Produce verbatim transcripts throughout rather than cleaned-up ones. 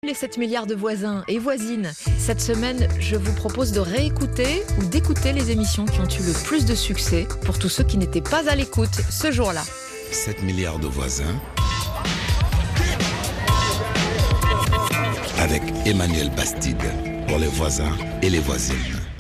Les sept milliards de voisins et voisines. Cette semaine, je vous propose de réécouter ou d'écouter les émissions qui ont eu le plus de succès pour tous ceux qui n'étaient pas à l'écoute ce jour-là. sept milliards de voisins avec Emmanuel Bastide pour les voisins et les voisines.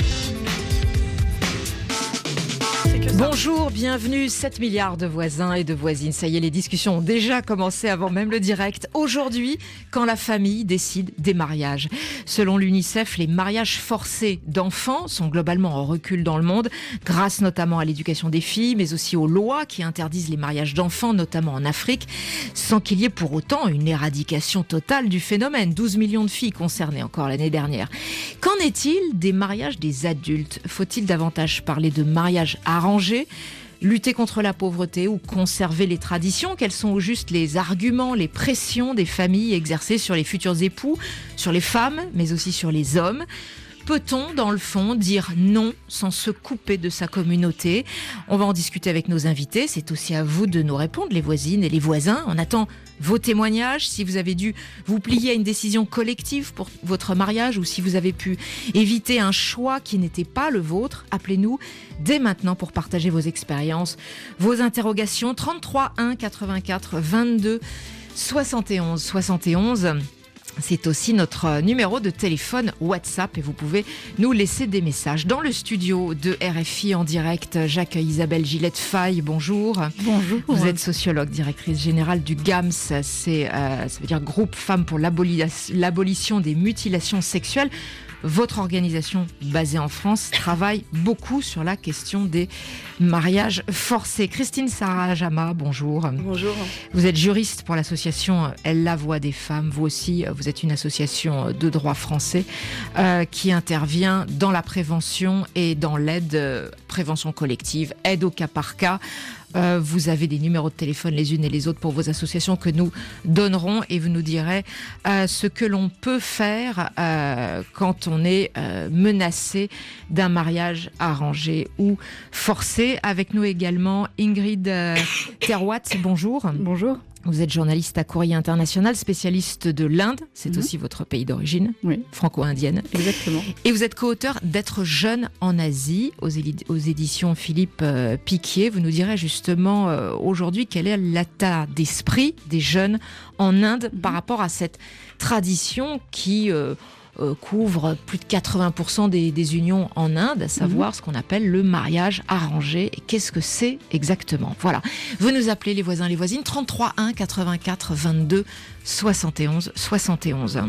Bonjour, bienvenue, sept milliards de voisins et de voisines. Ça y est, les discussions ont déjà commencé avant même le direct. Aujourd'hui, quand la famille décide des mariages. Selon l'UNICEF, les mariages forcés d'enfants sont globalement en recul dans le monde, grâce notamment à l'éducation des filles, mais aussi aux lois qui interdisent les mariages d'enfants, notamment en Afrique, sans qu'il y ait pour autant une éradication totale du phénomène. douze millions de filles concernées encore l'année dernière. Qu'en est-il des mariages des adultes ? Faut-il davantage parler de mariage arrangé ? Lutter contre la pauvreté ou conserver les traditions? Quels sont au juste les arguments, les pressions des familles exercées sur les futurs époux, sur les femmes, mais aussi sur les hommes? Peut-on, dans le fond, dire non sans se couper de sa communauté? On va en discuter avec nos invités. C'est aussi à vous de nous répondre, les voisines et les voisins. On attend vos témoignages, si vous avez dû vous plier à une décision collective pour votre mariage ou si vous avez pu éviter un choix qui n'était pas le vôtre. Appelez-nous dès maintenant pour partager vos expériences, vos interrogations. trente-trois un quatre-vingt-quatre vingt-deux soixante et onze soixante et onze. C'est aussi notre numéro de téléphone WhatsApp et vous pouvez nous laisser des messages. Dans le studio de R F I en direct, j'accueille Isabelle Gillette-Faye. Bonjour. Bonjour. Vous êtes sociologue, directrice générale du GAMS, c'est, euh, ça veut dire Groupe Femmes pour l'aboli- l'abolition des mutilations sexuelles. Votre organisation, basée en France, travaille beaucoup sur la question des mariages forcés. Christine Sarah-Jama, bonjour. Bonjour. Vous êtes juriste pour l'association Elle la voix des femmes. Vous aussi, vous êtes une association de droit français euh, qui intervient dans la prévention et dans l'aide, euh, prévention collective, aide au cas par cas. Euh, vous avez des numéros de téléphone les unes et les autres pour vos associations que nous donnerons et vous nous direz euh, ce que l'on peut faire euh, quand on est euh, menacé d'un mariage arrangé ou forcé. Avec nous également Ingrid euh, Terwatt, bonjour. Bonjour. Vous êtes journaliste à Courrier International, spécialiste de l'Inde, c'est mmh. aussi votre pays d'origine, oui. franco-indienne. Exactement. Et vous êtes co-auteur d'Être jeune en Asie, aux, éli- aux éditions Philippe euh, Piquier. Vous nous direz justement euh, aujourd'hui quel est l'état d'esprit des jeunes en Inde mmh. par rapport à cette tradition qui euh, euh, couvre plus de quatre-vingts pour cent des, des unions en Inde, à savoir mmh. ce qu'on appelle le mariage arrangé. Et qu'est-ce que c'est exactement? Voilà. Vous nous appelez les voisins, les voisines, trente-trois un quatre-vingt-quatre vingt-deux soixante et onze soixante et onze.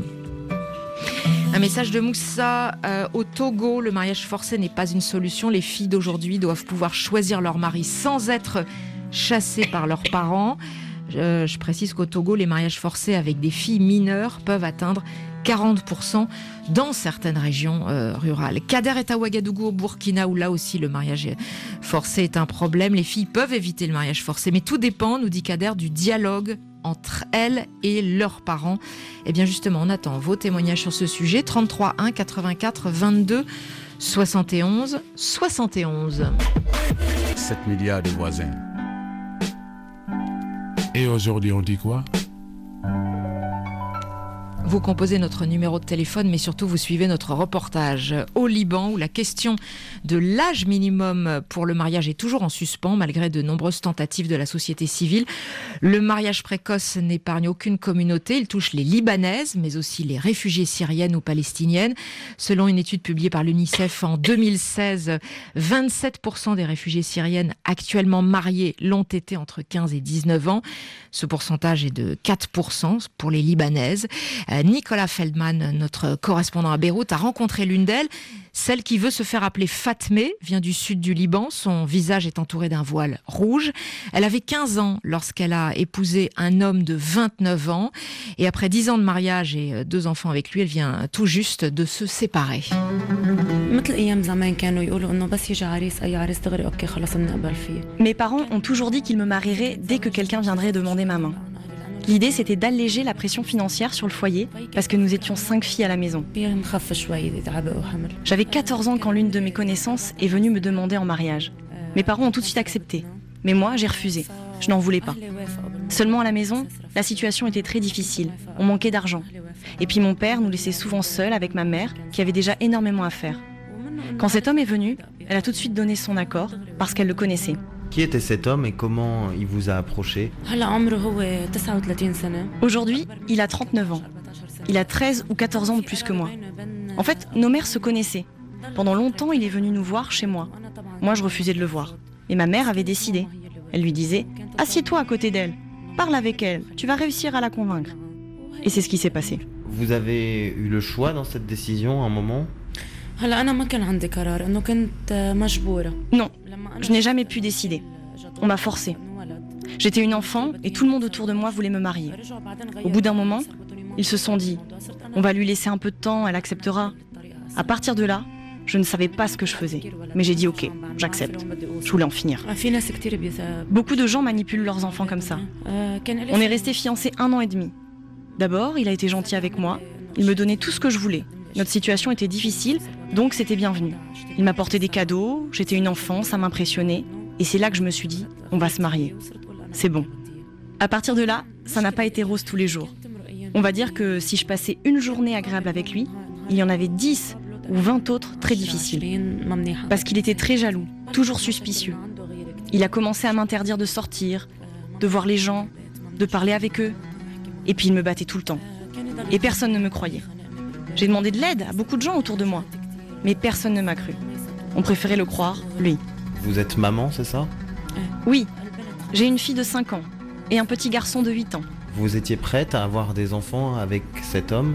Un message de Moussa, euh, au Togo, le mariage forcé n'est pas une solution. Les filles d'aujourd'hui doivent pouvoir choisir leur mari sans être chassées par leurs parents. Euh, je précise qu'au Togo, les mariages forcés avec des filles mineures peuvent atteindre quarante pour cent dans certaines régions euh, rurales. Kader est à Ouagadougou, au Burkina, où là aussi le mariage forcé est un problème. Les filles peuvent éviter le mariage forcé, mais tout dépend, nous dit Kader, du dialogue entre elles et leurs parents. Et bien justement, on attend vos témoignages sur ce sujet. trente-trois un quatre-vingt-quatre vingt-deux soixante et onze soixante et onze. sept milliards de voisins. Et aujourd'hui, on dit quoi ? Vous composez notre numéro de téléphone, mais surtout vous suivez notre reportage au Liban, où la question de l'âge minimum pour le mariage est toujours en suspens, malgré de nombreuses tentatives de la société civile. Le mariage précoce n'épargne aucune communauté. Il touche les Libanaises, mais aussi les réfugiées syriennes ou palestiniennes. Selon une étude publiée par l'UNICEF en deux mille seize, vingt-sept pour cent des réfugiées syriennes actuellement mariées l'ont été entre quinze et dix-neuf ans. Ce pourcentage est de quatre pour cent pour les Libanaises. Nicolas Feldman, notre correspondant à Beyrouth, a rencontré l'une d'elles. Celle qui veut se faire appeler Fatmé vient du sud du Liban. Son visage est entouré d'un voile rouge. Elle avait quinze ans lorsqu'elle a épousé un homme de vingt-neuf ans. Et après dix ans de mariage et deux enfants avec lui, elle vient tout juste de se séparer. Mes parents ont toujours dit qu'ils me marieraient dès que quelqu'un viendrait demander ma main. L'idée, c'était d'alléger la pression financière sur le foyer, parce que nous étions cinq filles à la maison. J'avais quatorze ans quand l'une de mes connaissances est venue me demander en mariage. Mes parents ont tout de suite accepté, mais moi, j'ai refusé. Je n'en voulais pas. Seulement à la maison, la situation était très difficile. On manquait d'argent. Et puis mon père nous laissait souvent seuls avec ma mère, qui avait déjà énormément à faire. Quand cet homme est venu, elle a tout de suite donné son accord, parce qu'elle le connaissait. Qui était cet homme et comment il vous a approché? Aujourd'hui, il a trente-neuf ans. Il a treize ou quatorze ans de plus que moi. En fait, nos mères se connaissaient. Pendant longtemps, il est venu nous voir chez moi. Moi, je refusais de le voir. Et ma mère avait décidé. Elle lui disait « Assieds-toi à côté d'elle. Parle avec elle. Tu vas réussir à la convaincre. » Et c'est ce qui s'est passé. Vous avez eu le choix dans cette décision à un moment? Non, je n'ai jamais pu décider. On m'a forcée. J'étais une enfant et tout le monde autour de moi voulait me marier. Au bout d'un moment, ils se sont dit « On va lui laisser un peu de temps, elle acceptera. » À partir de là, je ne savais pas ce que je faisais. Mais j'ai dit « Ok, j'accepte. » Je voulais en finir. Beaucoup de gens manipulent leurs enfants comme ça. On est restés fiancés un an et demi. D'abord, il a été gentil avec moi. Il me donnait tout ce que je voulais. Notre situation était difficile, donc c'était bienvenu. Il m'apportait des cadeaux, j'étais une enfant, ça m'impressionnait. Et c'est là que je me suis dit, on va se marier. C'est bon. À partir de là, ça n'a pas été rose tous les jours. On va dire que si je passais une journée agréable avec lui, il y en avait dix ou vingt autres très difficiles. Parce qu'il était très jaloux, toujours suspicieux. Il a commencé à m'interdire de sortir, de voir les gens, de parler avec eux. Et puis il me battait tout le temps. Et personne ne me croyait. J'ai demandé de l'aide à beaucoup de gens autour de moi. Mais personne ne m'a cru. On préférait le croire, lui. Vous êtes maman, c'est ça? Oui. J'ai une fille de cinq ans et un petit garçon de huit ans. Vous étiez prête à avoir des enfants avec cet homme?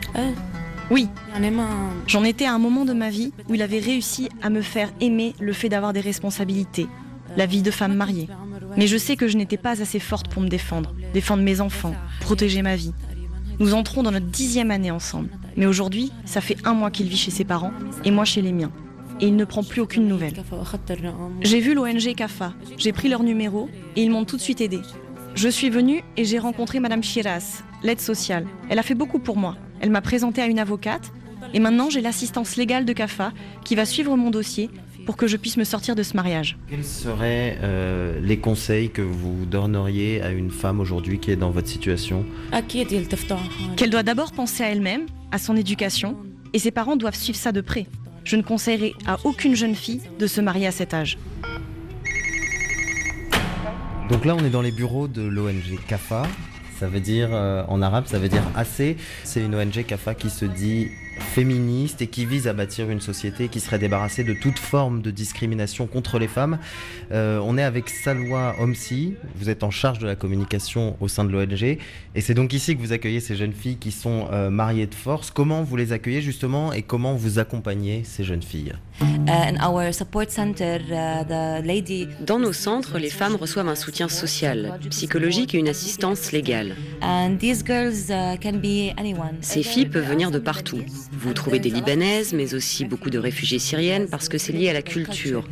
Oui. J'en étais à un moment de ma vie où il avait réussi à me faire aimer le fait d'avoir des responsabilités, la vie de femme mariée. Mais je sais que je n'étais pas assez forte pour me défendre, défendre mes enfants, protéger ma vie. Nous entrons dans notre dixième année ensemble. Mais aujourd'hui, ça fait un mois qu'il vit chez ses parents et moi chez les miens. Et il ne prend plus aucune nouvelle. J'ai vu l'O N G CAFA, j'ai pris leur numéro et ils m'ont tout de suite aidé. Je suis venue et j'ai rencontré Madame Chiras, l'aide sociale. Elle a fait beaucoup pour moi. Elle m'a présentée à une avocate et maintenant j'ai l'assistance légale de CAFA qui va suivre mon dossier pour que je puisse me sortir de ce mariage. Quels seraient euh, les conseils que vous donneriez à une femme aujourd'hui qui est dans votre situation? Qu'elle doit d'abord penser à elle-même, à son éducation, et ses parents doivent suivre ça de près. Je ne conseillerais à aucune jeune fille de se marier à cet âge. Donc là, on est dans les bureaux de l'O N G CAFA. Ça veut dire, euh, en arabe, ça veut dire assez. C'est une O N G CAFA qui se dit féministe et qui vise à bâtir une société qui serait débarrassée de toute forme de discrimination contre les femmes. Euh, on est avec Salwa Homsi, vous êtes en charge de la communication au sein de l'O N G et c'est donc ici que vous accueillez ces jeunes filles qui sont euh, mariées de force. Comment vous les accueillez justement et comment vous accompagnez ces jeunes filles? Dans nos centres, les femmes reçoivent un soutien social, psychologique et une assistance légale. Ces filles peuvent venir de partout. Vous trouvez des Libanaises, mais aussi beaucoup de réfugiés syriennes parce que c'est lié à la culture.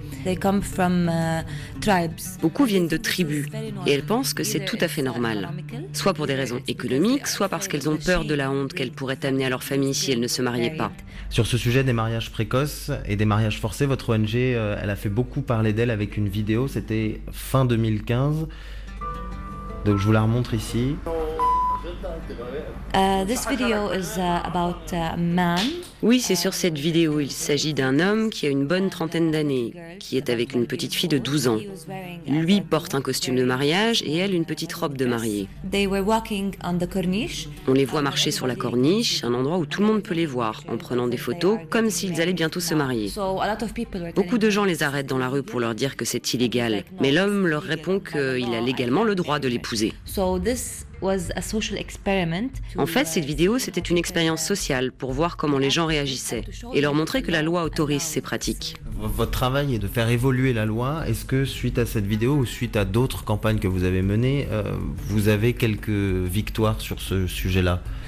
Beaucoup viennent de tribus et elles pensent que c'est tout à fait normal. Soit pour des raisons économiques, soit parce qu'elles ont peur de la honte qu'elles pourraient amener à leur famille si elles ne se mariaient pas. Sur ce sujet des mariages précoces et des mariages forcés, votre O N G, euh, elle a fait beaucoup parler d'elle avec une vidéo, c'était fin deux mille quinze. Donc je vous la remontre ici. Uh, this video is uh, about a man. Oui, c'est sur cette vidéo. Il s'agit d'un homme qui a une bonne trentaine d'années, qui est avec une petite fille de douze ans. Lui porte un costume de mariage et elle une petite robe de mariée. They were walking on the corniche. On les voit marcher sur la corniche, un endroit où tout le monde peut les voir, en prenant des photos comme s'ils allaient bientôt se marier. So a lot of people were Beaucoup de gens les arrêtent dans la rue pour leur dire que c'est illégal, mais l'homme leur répond qu'il a légalement le droit de l'épouser. So this was a social experiment. En fait, cette vidéo, c'était une expérience sociale pour voir comment les gens réagissaient et leur montrer que la loi autorise ces pratiques. Votre travail est de faire évoluer la loi. Est-ce que suite à cette vidéo ou suite à d'autres campagnes que vous avez menées, euh, vous avez quelques victoires sur ce sujet-là?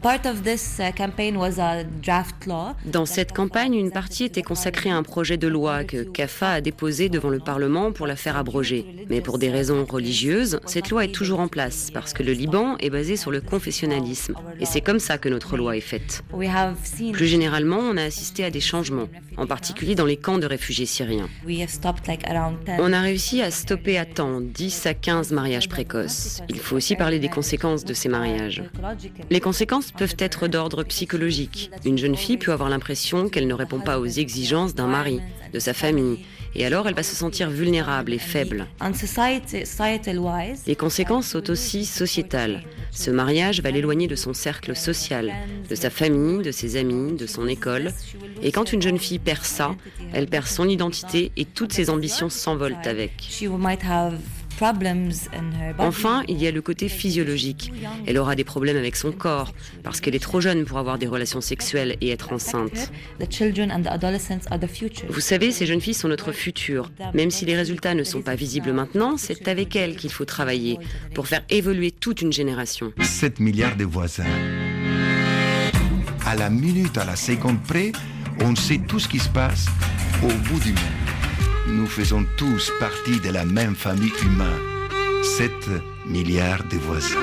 Part of this uh, campaign was a draft law. Dans cette campagne, une partie était consacrée à un projet de loi que CAFA a déposé devant le Parlement pour la faire abroger. Mais pour des raisons religieuses, cette loi est toujours en place parce que le Liban est basé sur le confessionnalisme. Et c'est comme ça que notre loi est faite. We have seen Plus généralement, on a assisté à des changements, en particulier dans les camps de réfugiés syriens. we have stopped like around ten. On a réussi à stopper à temps dix à quinze mariages précoces. Il faut aussi parler des conséquences de ces mariages. Les conséquences peuvent être d'ordre psychologique. Une jeune fille peut avoir l'impression qu'elle ne répond pas aux exigences d'un mari, de sa famille, et alors elle va se sentir vulnérable et faible. On society, societal wise, Les conséquences sont aussi sociétales. Ce mariage va l'éloigner de son cercle social, de sa famille, de ses amis, de son école. Et quand une jeune fille perd ça, elle perd son identité et toutes ses ambitions s'envolent avec. she might have problems in her body. Enfin, il y a le côté physiologique. Elle aura des problèmes avec son corps, parce qu'elle est trop jeune pour avoir des relations sexuelles et être enceinte. The children and the adolescents are the future. Vous savez, ces jeunes filles sont notre futur. Même si les résultats ne sont pas visibles maintenant, c'est avec elles qu'il faut travailler pour faire évoluer toute une génération. sept milliards de voisins. À la minute, à la seconde près, on sait tout ce qui se passe au bout du monde. Nous faisons tous partie de la même famille humaine. sept milliards de voisins.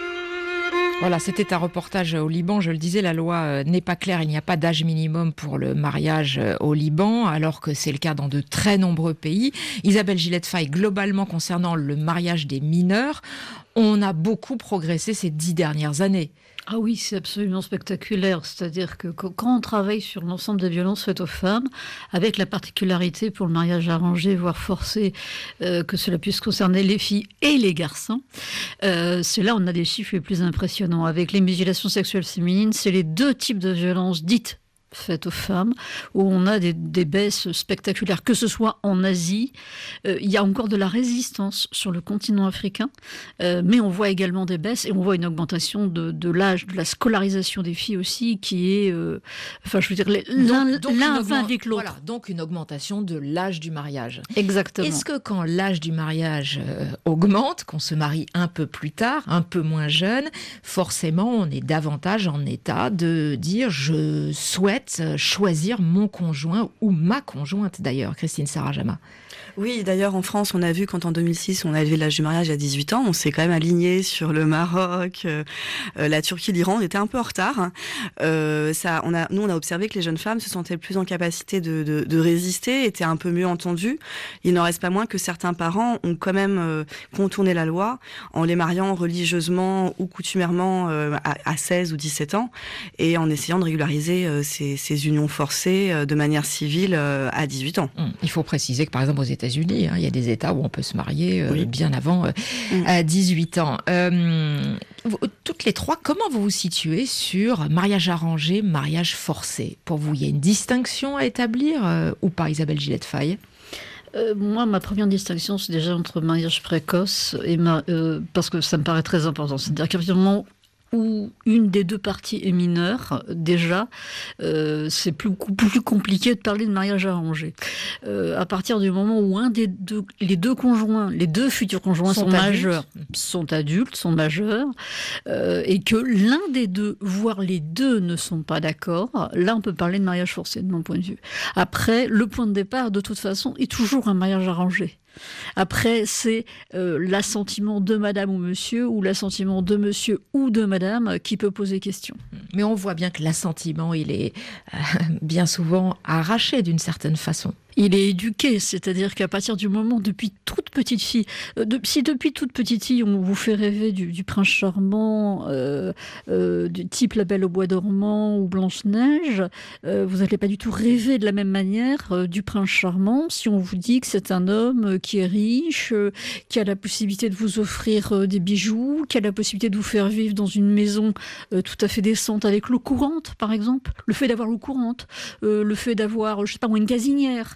Voilà, c'était un reportage au Liban. Je le disais, la loi euh, n'est pas claire. Il n'y a pas d'âge minimum pour le mariage euh, au Liban, alors que c'est le cas dans de très nombreux pays. Isabelle Gillette-Faye, globalement concernant le mariage des mineurs, on a beaucoup progressé ces dix dernières années. Ah oui, c'est absolument spectaculaire. C'est-à-dire que quand on travaille sur l'ensemble des violences faites aux femmes, avec la particularité pour le mariage arrangé, voire forcé, euh, que cela puisse concerner les filles et les garçons, euh, c'est là où on a des chiffres les plus impressionnants. Avec les mutilations sexuelles féminines, c'est les deux types de violences dites faites aux femmes, où on a des, des baisses spectaculaires, que ce soit en Asie, euh, il y a encore de la résistance sur le continent africain, euh, mais on voit également des baisses et on voit une augmentation de, de l'âge, de la scolarisation des filles aussi, qui est, euh, enfin je veux dire, l'un, l'un va avec l'autre. Voilà, donc une augmentation de l'âge du mariage. Exactement. Est-ce que quand l'âge du mariage euh, augmente, qu'on se marie un peu plus tard, un peu moins jeune, forcément on est davantage en état de dire je souhaite choisir mon conjoint ou ma conjointe d'ailleurs, Christine Sarajama. Oui, d'ailleurs en France, on a vu quand en deux mille six, on a élevé l'âge du mariage à dix-huit ans, on s'est quand même aligné sur le Maroc, euh, la Turquie, l'Iran, on était un peu en retard. Euh, ça, on a, nous, on a observé que les jeunes femmes se sentaient plus en capacité de, de, de résister, étaient un peu mieux entendues. Il n'en reste pas moins que certains parents ont quand même euh, contourné la loi en les mariant religieusement ou coutumièrement euh, à, à seize ou dix-sept ans et en essayant de régulariser euh, ces, ces unions forcées euh, de manière civile euh, à dix-huit ans. Il faut préciser que par exemple aux États-Unis, hein, il y a des États où on peut se marier euh, oui. bien avant euh, mmh. à dix-huit ans. Euh, vous, toutes les trois, comment vous vous situez sur mariage arrangé, mariage forcé? Pour vous, il y a une distinction à établir euh, ou pas, Isabelle Gillette-Faye? Euh, moi, ma première distinction, c'est déjà entre mariage précoce et ma, euh, parce que ça me paraît très important. C'est-à-dire qu'à partir du moment où une des deux parties est mineure, déjà, euh, c'est plus, plus compliqué de parler de mariage arrangé. Euh, à partir du moment où un des deux, les deux conjoints, les deux futurs conjoints sont, sont majeurs, sont adultes, sont majeurs, euh, et que l'un des deux, voire les deux, ne sont pas d'accord, là, on peut parler de mariage forcé, de mon point de vue. Après, le point de départ, de toute façon, est toujours un mariage arrangé. Après, c'est euh, l'assentiment de madame ou monsieur, ou l'assentiment de monsieur ou de madame qui peut poser question. Mais on voit bien que l'assentiment, il est euh, bien souvent arraché d'une certaine façon. Il est éduqué, c'est-à-dire qu'à partir du moment, depuis toute petite fille, euh, de, si depuis toute petite fille, on vous fait rêver du, du prince charmant, euh, euh, du type La Belle au bois dormant ou Blanche-Neige, euh, vous n'allez pas du tout rêver de la même manière euh, du prince charmant si on vous dit que c'est un homme euh, qui est riche, euh, qui a la possibilité de vous offrir euh, des bijoux, qui a la possibilité de vous faire vivre dans une maison euh, tout à fait décente avec l'eau courante, par exemple. Le fait d'avoir l'eau courante, euh, le fait d'avoir, je sais pas, une gazinière,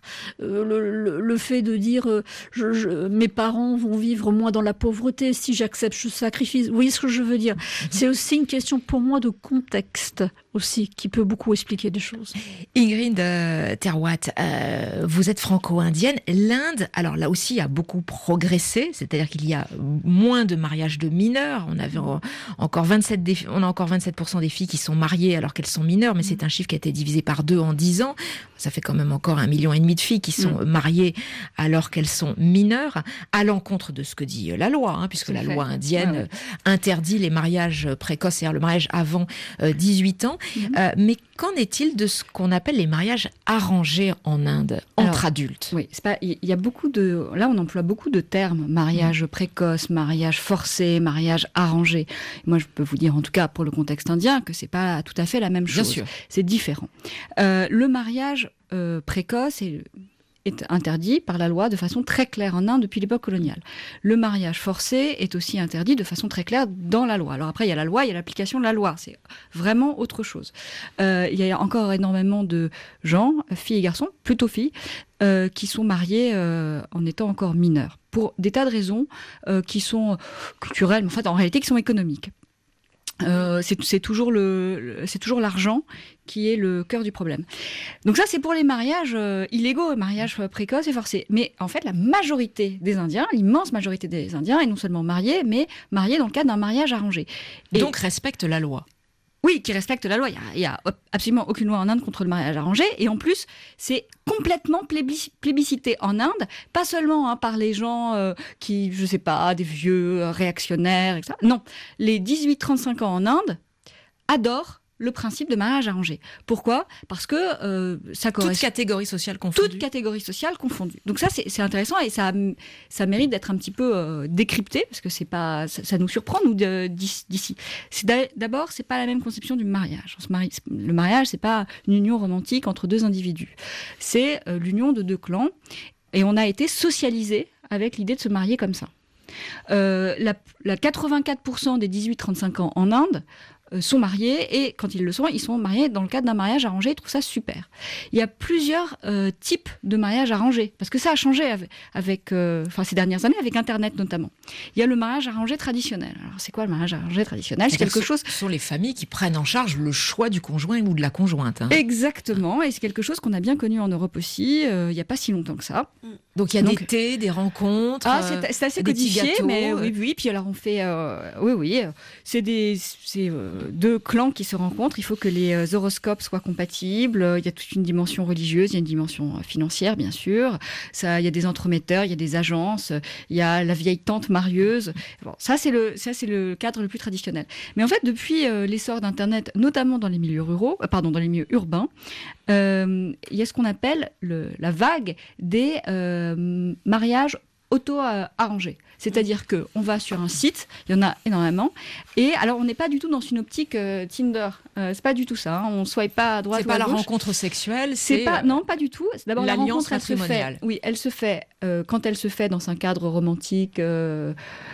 Euh, le, le, le fait de dire euh, je, je, mes parents vont vivre moins dans la pauvreté si j'accepte ce sacrifice. Vous voyez ce que je veux dire ? Mm-hmm. C'est aussi une question pour moi de contexte aussi qui peut beaucoup expliquer des choses. Ingrid euh, Terwatt, euh, vous êtes franco-indienne. L'Inde, alors là aussi, a beaucoup progressé, c'est-à-dire qu'il y a moins de mariages de mineurs. On avait encore vingt-sept, des, on a encore vingt-sept pour cent des filles qui sont mariées alors qu'elles sont mineures, mais c'est un chiffre qui a été divisé par deux en dix ans. Ça fait quand même encore un million et demi de filles qui sont mmh. mariées alors qu'elles sont mineures, à l'encontre de ce que dit la loi, hein, puisque la fait. loi indienne ouais, ouais. interdit les mariages précoces, c'est-à-dire le mariage avant euh, dix-huit ans. Mmh. Euh, mais qu'en est-il de ce qu'on appelle les mariages arrangés en Inde, entre Alors, adultes ? Oui, c'est pas. Il y a beaucoup de. Là, on emploie beaucoup de termes mariage mmh. précoce, mariage forcé, mariage arrangé. Moi, je peux vous dire, en tout cas pour le contexte indien, que c'est pas tout à fait la même chose. Bien sûr. C'est différent. Euh, le mariage euh, précoce est est interdit par la loi de façon très claire en Inde depuis l'époque coloniale. Le mariage forcé est aussi interdit de façon très claire dans la loi. Alors après, il y a la loi, il y a l'application de la loi. C'est vraiment autre chose. Euh, il y a encore énormément de gens, filles et garçons, plutôt filles, euh, qui sont mariés euh, en étant encore mineurs, pour des tas de raisons euh, qui sont culturelles, mais en fait, en réalité, qui sont économiques. Euh, c'est, c'est toujours le, le, c'est toujours l'argent qui est le cœur du problème. Donc ça, c'est pour les mariages euh, illégaux, mariages précoces et forcés. Mais en fait, la majorité des Indiens, l'immense majorité des Indiens, est non seulement mariée, mais mariée dans le cadre d'un mariage arrangé. Et donc respecte la loi. Oui, qui respecte la loi. Il n'y a, a absolument aucune loi en Inde contre le mariage arrangé. Et en plus, c'est complètement plébiscité en Inde, pas seulement hein, par les gens euh, qui, je ne sais pas, des vieux euh, réactionnaires, et cetera. Non, les dix-huit trente-cinq ans en Inde adorent le principe de mariage arrangé. Pourquoi ? Parce que euh, ça correspond... Toute catégorie sociale confondue. Toute catégorie sociale confondue. Donc ça, c'est, c'est intéressant et ça, ça mérite d'être un petit peu euh, décrypté, parce que c'est pas, ça, ça nous surprend, nous, de, d'ici. C'est d'abord, c'est pas la même conception du mariage. On se marie, le mariage, c'est pas une union romantique entre deux individus. C'est euh, l'union de deux clans, et on a été socialisé avec l'idée de se marier comme ça. Euh, la, la quatre-vingt-quatre pour cent des dix-huit trente-cinq ans en Inde sont mariés, et quand ils le sont, ils sont mariés dans le cadre d'un mariage arrangé. Ils trouvent ça super. Il y a plusieurs euh, types de mariages arrangés, parce que ça a changé avec, avec euh, enfin, ces dernières années, avec Internet notamment. Il y a le mariage arrangé traditionnel. Alors, c'est quoi le mariage arrangé traditionnel ? C'est quelque chose... Ce sont les familles qui prennent en charge le choix du conjoint ou de la conjointe. Hein. Exactement, et c'est quelque chose qu'on a bien connu en Europe aussi, euh, il n'y a pas si longtemps que ça. Donc il y a Donc, des thés, des rencontres, ah, c'est, c'est assez codifié, mais oui, oui. Puis alors on fait, euh, oui, oui, c'est des, c'est euh, deux clans qui se rencontrent. Il faut que les horoscopes soient compatibles. Il y a toute une dimension religieuse, il y a une dimension financière, bien sûr. Ça, il y a des entremetteurs, il y a des agences, il y a la vieille tante marieuse. Bon, ça c'est le, ça c'est le cadre le plus traditionnel. Mais en fait, depuis euh, l'essor d'Internet, notamment dans les milieux ruraux, euh, pardon, dans les milieux urbains, euh, il y a ce qu'on appelle le, la vague des euh, mariages auto-arrangés. C'est-à-dire qu'on va sur un site, il y en a énormément, et alors on n'est pas du tout dans une optique euh, Tinder, euh, c'est pas du tout ça, hein. On ne swipe pas à droite c'est ou à pas gauche. La rencontre sexuelle, c'est... c'est pas, non, pas du tout. C'est d'abord l'alliance la rencontre, elle se fait, oui, elle se fait, euh, quand elle se fait dans un cadre romantique euh,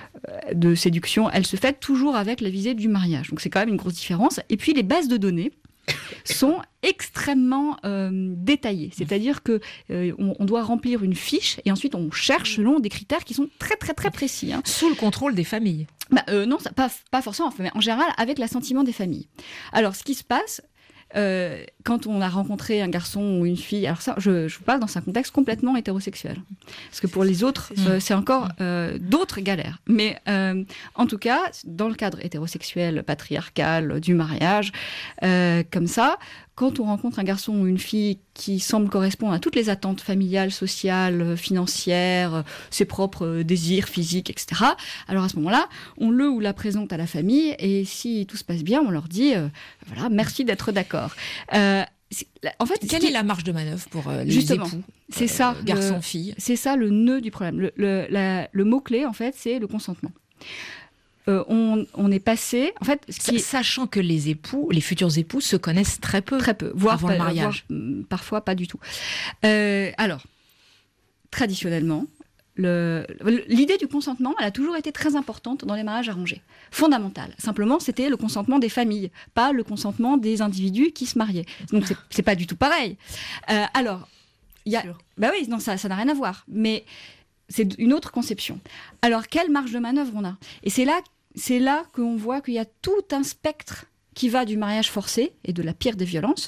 de séduction, elle se fait toujours avec la visée du mariage. Donc c'est quand même une grosse différence. Et puis les bases de données sont extrêmement euh, détaillées. C'est-à-dire que euh, on, on doit remplir une fiche et ensuite on cherche selon des critères qui sont très très très précis. Hein. Sous le contrôle des familles. Bah, euh, non, ça, pas, pas forcément, mais en général avec l'assentiment des familles. Alors ce qui se passe, Euh, quand on a rencontré un garçon ou une fille, alors ça, je, je vous parle dans un contexte complètement hétérosexuel, parce que pour les autres, euh, c'est encore euh, d'autres galères. Mais euh, en tout cas, dans le cadre hétérosexuel, patriarcal, du mariage, euh, comme ça, quand on rencontre un garçon ou une fille qui semble correspondre à toutes les attentes familiales, sociales, financières, ses propres désirs physiques, et cetera, alors à ce moment-là, on le ou la présente à la famille, et si tout se passe bien, on leur dit euh, voilà, merci d'être d'accord. Euh, en fait, quelle qui... est la marge de manœuvre pour euh, les Justement, époux, c'est euh, ça, garçon-fille. C'est ça le nœud du problème. Le, le, la, le mot-clé, en fait, c'est le consentement. Euh, on, on est passé, en fait, ce qui est... sachant que les époux, les futurs époux, se connaissent très peu, très peu, voire avant pas, le mariage, voire, parfois pas du tout. Euh, alors, traditionnellement, le, l'idée du consentement, elle a toujours été très importante dans les mariages arrangés, fondamentale. Simplement, c'était le consentement des familles, pas le consentement des individus qui se mariaient. Donc, c'est, c'est pas du tout pareil. Euh, alors. y a, bah oui, non, ça, ça n'a rien à voir. Mais c'est une autre conception. Alors, quelle marge de manœuvre on a ? Et c'est là, c'est là qu'on voit qu'il y a tout un spectre qui va du mariage forcé et de la pire des violences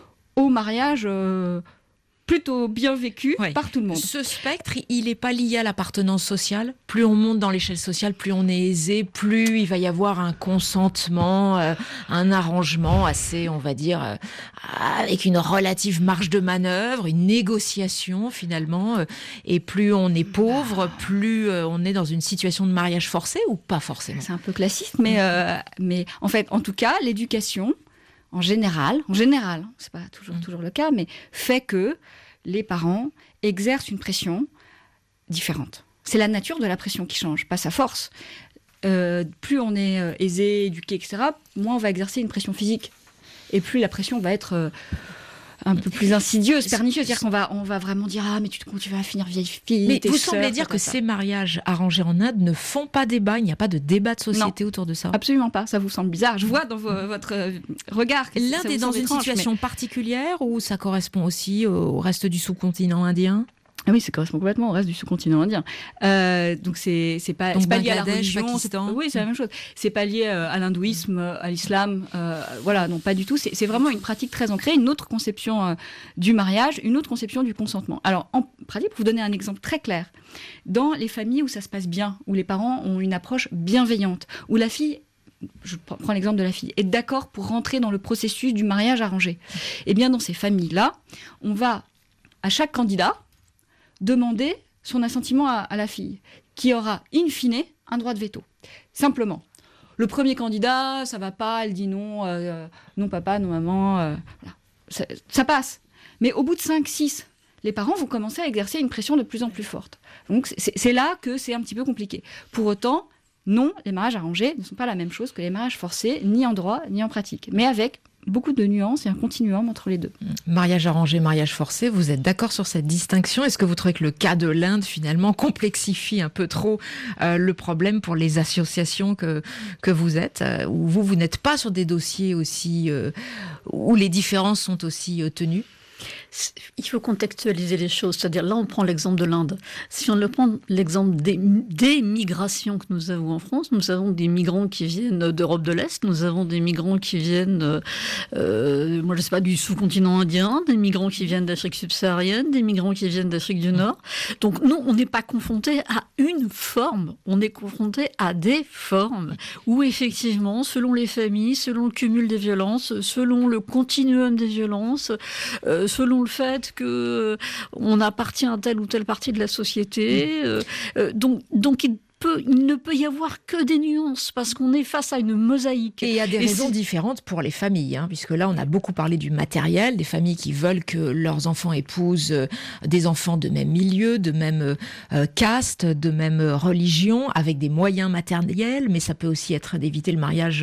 au mariage euh, plutôt bien vécu ouais. par tout le monde. Ce spectre, il n'est pas lié à l'appartenance sociale. Plus on monte dans l'échelle sociale, plus on est aisé, plus il va y avoir un consentement, euh, un arrangement assez, on va dire, euh, avec une relative marge de manœuvre, une négociation finalement. Euh, et plus on est pauvre, plus euh, on est dans une situation de mariage forcé ou pas forcément. C'est un peu classique, mais, euh, mais en fait, en tout cas, l'éducation, en général, en général, c'est pas toujours, mmh. toujours le cas, mais fait que les parents exercent une pression différente. C'est la nature de la pression qui change, pas sa force. Euh, plus on est euh, aisé, éduqué, et cetera, moins on va exercer une pression physique. Et plus la pression va être euh, un peu plus insidieuse, pernicieuse. C'est-à-dire qu'on va, on va vraiment dire « Ah, mais tu, tu vas finir vieille fille. » Mais vous semblez sœurs, dire que ça. Ces mariages arrangés en Inde ne font pas débat, il n'y a pas de débat de société non, autour de ça. Absolument pas, ça vous semble bizarre. Je vois dans vo- votre regard que l'Inde est dans une étrange, situation mais... particulière ou ça correspond aussi au reste du sous-continent indien ? Ah oui, ça correspond complètement au reste du sous-continent indien. Euh, donc c'est c'est pas, donc c'est pas lié à la religion. C'est, oui, c'est la même chose. C'est pas lié euh, à l'hindouisme, à l'islam. Euh, voilà, non, pas du tout. C'est, c'est vraiment une pratique très ancrée, une autre conception euh, du mariage, une autre conception du consentement. Alors, en pratique, pour vous donner un exemple très clair, dans les familles où ça se passe bien, où les parents ont une approche bienveillante, où la fille, je prends l'exemple de la fille, est d'accord pour rentrer dans le processus du mariage arrangé. Eh bien, dans ces familles-là, on va à chaque candidat demander son assentiment à, à la fille, qui aura, in fine, un droit de veto. Simplement. Le premier candidat, ça va pas, elle dit non, euh, non papa, non maman, euh, voilà. ça, ça passe. Mais au bout de cinq six, les parents vont commencer à exercer une pression de plus en plus forte. Donc c'est, c'est là que c'est un petit peu compliqué. Pour autant, non, les mariages arrangés ne sont pas la même chose que les mariages forcés, ni en droit, ni en pratique, mais avec beaucoup de nuances et un continuum entre les deux. Mariage arrangé, mariage forcé, vous êtes d'accord sur cette distinction ? Est-ce que vous trouvez que le cas de l'Inde, finalement, complexifie un peu trop euh, le problème pour les associations que, que vous êtes, euh, où vous, vous n'êtes pas sur des dossiers aussi, euh, où les différences sont aussi euh, tenues ? Il faut contextualiser les choses, c'est-à-dire là on prend l'exemple de l'Inde. Si on le prend l'exemple des, des migrations que nous avons en France, nous avons des migrants qui viennent d'Europe de l'Est, nous avons des migrants qui viennent, euh, moi je sais pas, du sous-continent indien, des migrants qui viennent d'Afrique subsaharienne, des migrants qui viennent d'Afrique du Nord. Donc non, on n'est pas confronté à une forme, on est confronté à des formes où effectivement, selon les familles, selon le cumul des violences, selon le continuum des violences, euh, selon le fait qu'on appartient à telle ou telle partie de la société. Euh, euh, donc, donc il, peut, il ne peut y avoir que des nuances, parce qu'on est face à une mosaïque. Et il y a des Et raisons c'est... différentes pour les familles, hein, puisque là, on a beaucoup parlé du matériel, des familles qui veulent que leurs enfants épousent euh, des enfants de même milieu, de même euh, caste, de même religion, avec des moyens matériels, mais ça peut aussi être d'éviter le mariage,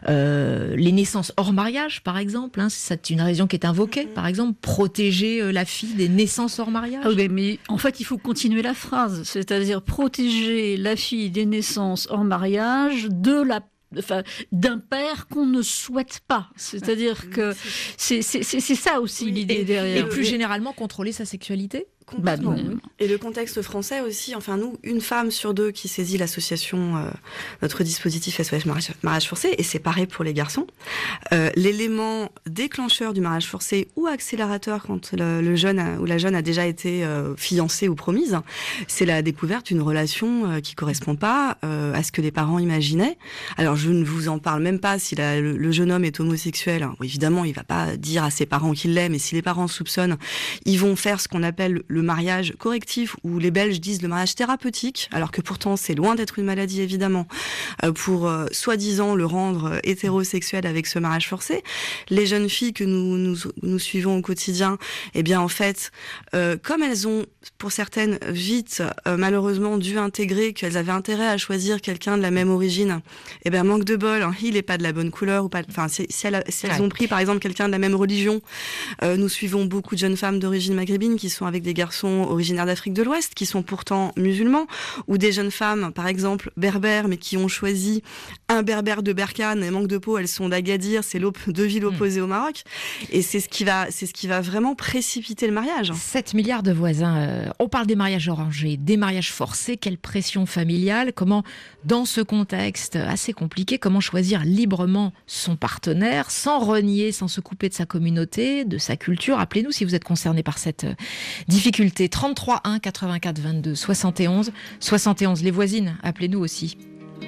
euh, les naissances hors mariage, par exemple. Hein, c'est une raison qui est invoquée, par exemple, protéger euh, la fille des naissances hors mariage. Ah oui, mais en fait, il faut continuer la phrase, c'est-à-dire protéger la fille des naissances en mariage de la Enfin, d'un père qu'on ne souhaite pas. C'est-à-dire que c'est, c'est, c'est, c'est ça aussi oui, l'idée et, derrière. Et plus généralement, contrôler sa sexualité ? Complètement. Bah, oui. Et le contexte français aussi, enfin nous, une femme sur deux qui saisit l'association, euh, notre dispositif S O S mariage, mariage forcé, et c'est pareil pour les garçons. Euh, l'élément déclencheur du mariage forcé ou accélérateur quand le, le jeune a, ou la jeune a déjà été euh, fiancée ou promise, c'est la découverte d'une relation euh, qui correspond pas euh, à ce que les parents imaginaient. Alors je ne vous en parle même pas si la, le, le jeune homme est homosexuel. Hein. Évidemment, il va pas dire à ses parents qu'il l'aime, et si les parents soupçonnent, ils vont faire ce qu'on appelle le mariage correctif, où les Belges disent le mariage thérapeutique, alors que pourtant c'est loin d'être une maladie évidemment, euh, pour euh, soi-disant le rendre hétérosexuel avec ce mariage forcé. Les jeunes filles que nous nous, nous suivons au quotidien, eh bien en fait, euh, comme elles ont pour certaines vite euh, malheureusement dû intégrer qu'elles avaient intérêt à choisir quelqu'un de la même origine, eh bien manque de bol, hein, il est pas de la bonne couleur ou pas. Enfin si, si, elles, si elles ouais. ont pris par exemple quelqu'un de la même religion, euh, nous suivons beaucoup de jeunes femmes d'origine maghrébine qui sont avec des garçons garçons originaires d'Afrique de l'Ouest qui sont pourtant musulmans, ou des jeunes femmes, par exemple, berbères, mais qui ont choisi un berbère de Berkane, et manque de peau, elles sont d'Agadir, c'est deux villes opposées mmh. au Maroc. Et c'est ce qui va, c'est ce qui va vraiment précipiter le mariage. sept milliards de voisins. Euh, on parle des mariages arrangés, des mariages forcés. Quelle pression familiale. Comment, dans ce contexte assez compliqué, comment choisir librement son partenaire sans renier, sans se couper de sa communauté, de sa culture. Appelez-nous si vous êtes concerné par cette euh, difficulté. trente-trois un quatre-vingt-quatre vingt-deux soixante et onze soixante et onze. Les voisines, appelez-nous aussi.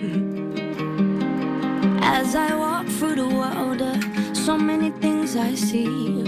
As I walk through the world, uh, so many things I see.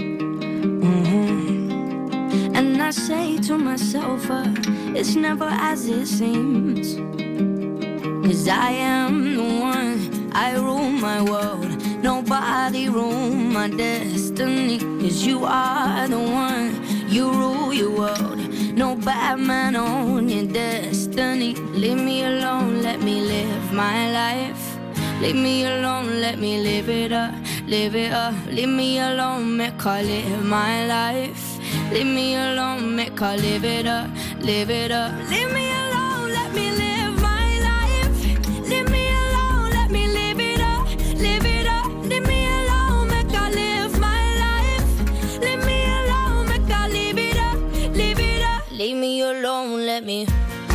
Mm-hmm. And I say to myself, uh, it's never as it seems. 'Cause I am the one, I rule my world. Nobody rule my destiny. 'Cause you are the one, you rule your world. No bad man on your destiny. Leave me alone, let me live my life. Leave me alone, let me live it up, live it up. Leave me alone, make I live my life. Leave me alone, make I live it up, live it up. Leave me alone, let me live my life. Leave me alone, let me live it up, live it up. Leave me alone, make I live my life. Leave me alone, make I live it up, live it up. Leave me alone, let me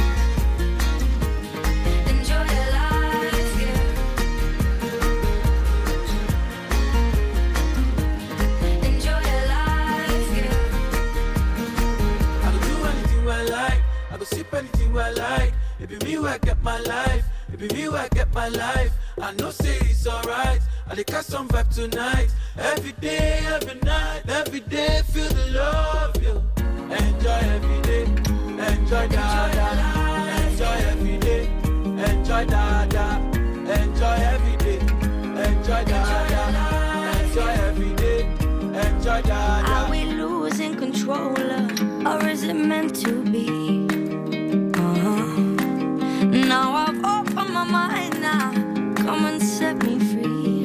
sip anything I like. It be me who I get my life. It be me who I get my life. I know say it's alright. I dey catch some vibe tonight. Every day, every night, every day feel the love, yo. Enjoy every day, enjoy da da. Enjoy every day, enjoy da da. Enjoy every day, enjoy da da. Enjoy every day, enjoy da da. Are we losing control, or is it meant to be? Now I've opened my mind now, come and set me free.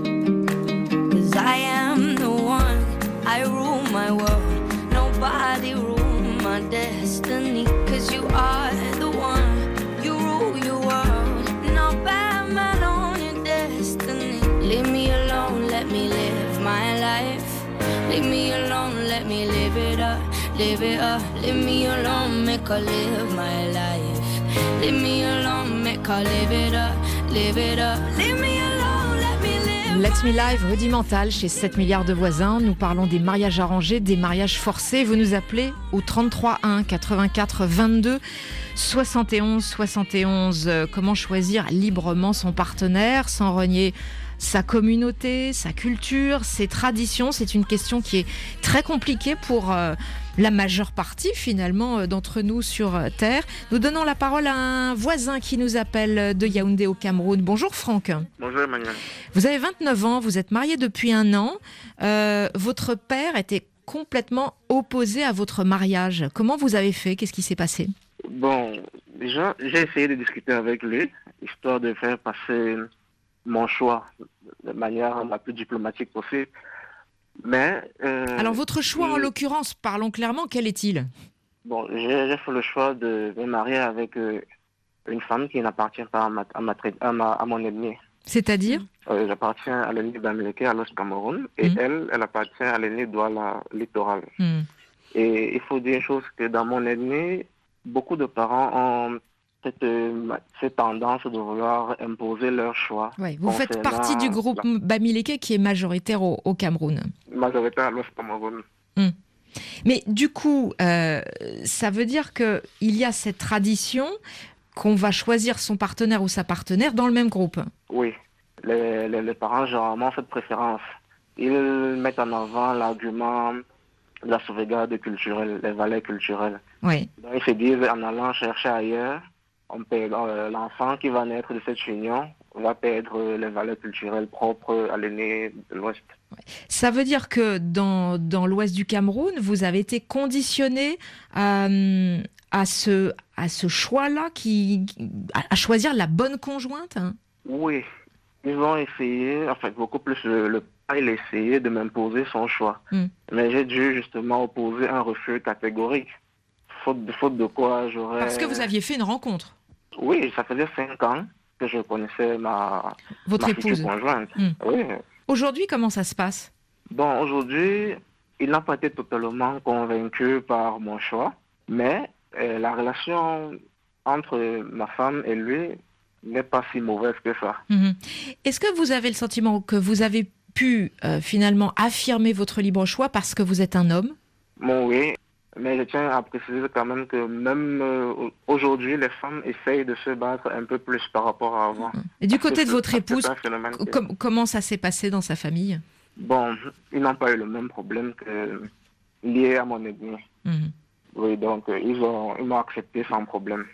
'Cause I am the one, I rule my world. Nobody rule my destiny. 'Cause you are the one, you rule your world. No bad man on your destiny. Leave me alone, let me live my life. Leave me alone, let me live it up, live it up. Leave me alone, make I live my life. Leave me alone, make I live it up, live it up. Leave me alone, let me live. Let's Me Live, rudimental chez sept milliards de voisins. Nous parlons des mariages arrangés, des mariages forcés. Vous nous appelez au trente-trois un quatre-vingt-quatre vingt-deux soixante et onze soixante et onze. Comment choisir librement son partenaire sans renier sa communauté, sa culture, ses traditions? C'est une question qui est très compliquée pour euh, la majeure partie finalement euh, d'entre nous sur euh, Terre. Nous donnons la parole à un voisin qui nous appelle de Yaoundé au Cameroun. Bonjour Franck. Bonjour Emmanuel. Vous avez vingt-neuf ans, vous êtes marié depuis un an. Euh, votre père était complètement opposé à votre mariage. Comment vous avez fait? Qu'est-ce qui s'est passé? Bon, déjà, j'ai essayé de discuter avec lui, histoire de faire passer mon choix de manière la plus diplomatique possible. Mais... Euh, Alors votre choix, je... en l'occurrence, parlons clairement, quel est-il? Bon, j'ai, j'ai fait le choix de me marier avec euh, une femme qui n'appartient pas à, ma, à, ma, à, ma, à mon ennemi. C'est-à-dire euh, J'appartiens à l'ennemi Bamileke, à l'Ouest Cameroun, et mmh. elle, elle appartient à l'ennemi Douala littoral. Mmh. Et il faut dire une chose, que dans mon ennemi, beaucoup de parents ont cette, cette tendance de vouloir imposer leur choix. Ouais, vous faites partie du groupe la... Bamileke qui est majoritaire au, au Cameroun. Majoritaire à l'Ouest Cameroun. Mmh. Mais du coup, euh, ça veut dire qu'il y a cette tradition qu'on va choisir son partenaire ou sa partenaire dans le même groupe. Oui, les, les, les parents généralement ont cette préférence. Ils mettent en avant l'argument de la sauvegarde culturelle, les valeurs culturelles. Oui. Donc ils se disent, en allant chercher ailleurs, on perd, euh, l'enfant qui va naître de cette union va perdre les valeurs culturelles propres à l'aîné de l'Ouest. Ça veut dire que dans, dans l'Ouest du Cameroun, vous avez été conditionné à, à ce, à ce choix-là, qui, à choisir la bonne conjointe, hein? Oui, ils ont essayé, en fait, beaucoup plus le, le père, il a essayé de m'imposer son choix. Mm. Mais j'ai dû justement opposer un refus catégorique. faute, de, faute de quoi j'aurais... Parce que vous aviez fait une rencontre. Oui, ça faisait cinq ans que je connaissais ma, Votre ma épouse. future conjointe. Hmm. Oui. Aujourd'hui, comment ça se passe? Bon, aujourd'hui, il n'a pas été totalement convaincu par mon choix, mais euh, la relation entre ma femme et lui n'est pas si mauvaise que ça. Mmh. Est-ce que vous avez le sentiment que vous avez pu euh, finalement affirmer votre libre choix parce que vous êtes un homme? Bon, oui, mais je tiens à préciser quand même que même euh, aujourd'hui, les femmes essayent de se battre un peu plus par rapport à avant. Et du côté de votre C'est épouse, un phénomène que- com- comment ça s'est passé dans sa famille? Bon, ils n'ont pas eu le même problème que lié à mon ethnie. Mhm. Oui, donc euh, ils ont, ils m'ont accepté sans problème.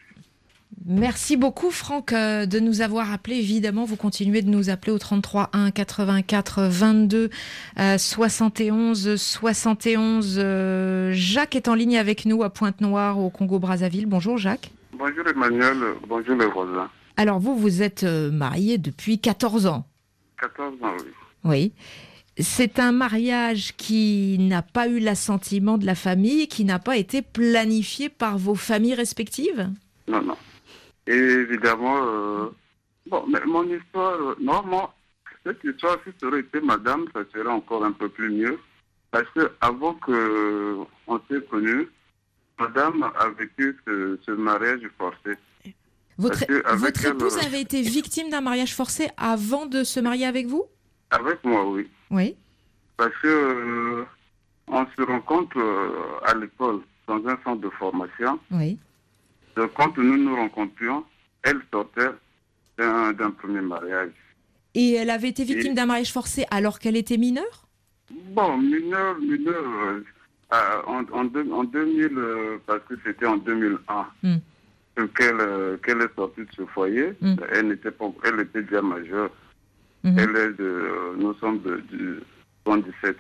Merci beaucoup Franck euh, de nous avoir appelés. Évidemment, vous continuez de nous appeler au trente-trois un quatre-vingt-quatre vingt-deux euh, soixante et onze soixante et onze. Euh, Jacques est en ligne avec nous à Pointe-Noire au Congo-Brazzaville. Bonjour Jacques. Bonjour Emmanuel, bonjour les voisins. Alors vous, vous êtes euh, marié depuis quatorze ans. quatorze ans, oui. Oui. C'est un mariage qui n'a pas eu l'assentiment de la famille, qui n'a pas été planifié par vos familles respectives? Non, non. Et évidemment, euh, bon, mais mon histoire, euh, non, moi, cette histoire, si ça aurait été madame, ça serait encore un peu plus mieux. Parce que avant que on s'est connus, madame a vécu ce, ce mariage forcé. Votre, Parce que avec votre elle, épouse euh, avait été victime d'un mariage forcé avant de se marier avec vous? Avec moi, oui. Oui. Parce que euh, on se rencontre euh, à l'école, dans un centre de formation. Oui. Donc, quand nous nous rencontrions, elle sortait d'un d'un premier mariage. Et elle avait été victime Et- d'un mariage forcé alors qu'elle était mineure? Bon, mineur, mineur, euh, euh, en, en, deux- en deux mille, euh, parce que c'était en deux mille un Hmm. que- qu'elle euh, qu'elle est sortie de ce foyer. Hmm. Elle n'était pas, elle était déjà majeure. Mhm. Elle est de, euh, nous sommes de, du soixante-dix-sept.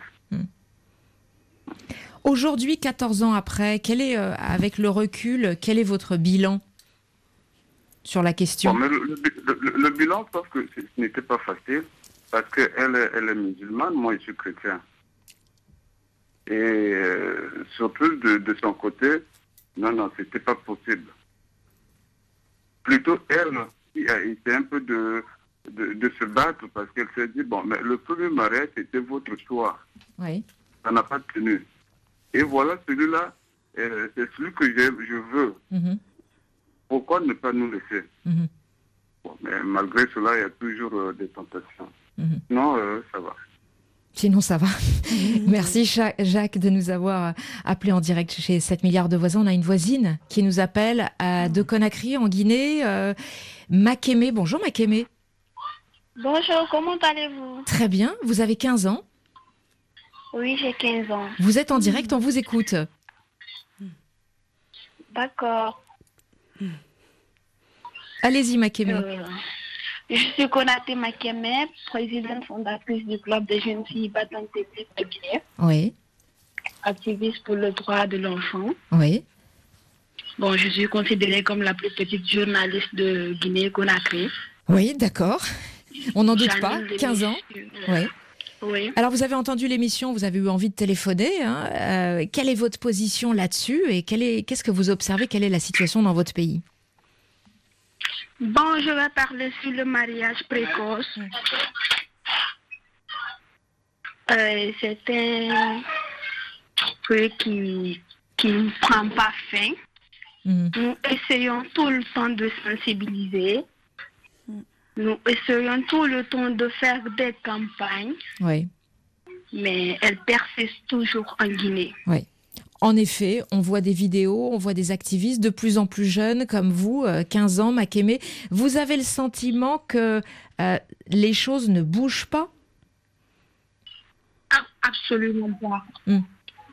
Aujourd'hui, quatorze ans après, quel est, euh, avec le recul, quel est votre bilan sur la question? Bon, mais le, le- le- le bilan, je pense que ce ce n'était pas facile, parce qu'elle est, elle est musulmane, moi je suis chrétien. Et euh, surtout de, de son côté, non, non, c'était pas possible. Plutôt elle, qui a été un peu de, de, de se battre, parce qu'elle s'est dit, bon, mais le premier mariage, c'était votre choix. Oui. Ça n'a pas tenu. Et voilà, celui-là, euh, c'est celui que j'ai- je veux. Mhm. Pourquoi ne pas nous laisser? Mhm. Bon, mais malgré cela, il y a toujours euh, des tentations. Mhm. Non, euh, ça va. Sinon, ça va. Merci Cha- Jacques de nous avoir appelé en direct chez sept milliards de voisins. On a une voisine qui nous appelle à de Conakry, en Guinée. Euh, Makeme. Bonjour Makeme. Bonjour, comment allez-vous? Très bien. Vous avez quinze ans. Oui, j'ai quinze ans. Vous êtes en direct, on vous écoute. D'accord. Allez-y Makeme. Euh, je suis Konaté Makeme, présidente fondatrice du club des jeunes filles battantes de Guinée, Oui, activiste pour le droit de l'enfant. oui. Bon, je suis considérée comme la plus petite journaliste de Guinée-Conakry. Oui, d'accord. On n'en doute pas. J'anime quinze ans. l'émission. Oui. Oui. Alors, vous avez entendu l'émission, vous avez eu envie de téléphoner. Hein. Euh, quelle est votre position là-dessus et quelle est, qu'est-ce que vous observez? Quelle est la situation dans votre pays? Bon, je vais parler sur le mariage précoce. Euh, c'est un truc qui, qui ne prend pas fin. Mhm. Nous essayons tout le temps de sensibiliser. Nous essayons tout le temps de faire des campagnes, Oui, mais elles persistent toujours en Guinée. oui. En effet, on voit des vidéos, on voit des activistes de plus en plus jeunes comme vous, euh, quinze ans, Makeme. Vous avez le sentiment que euh, les choses ne bougent pas? Ah, absolument pas. Hmm.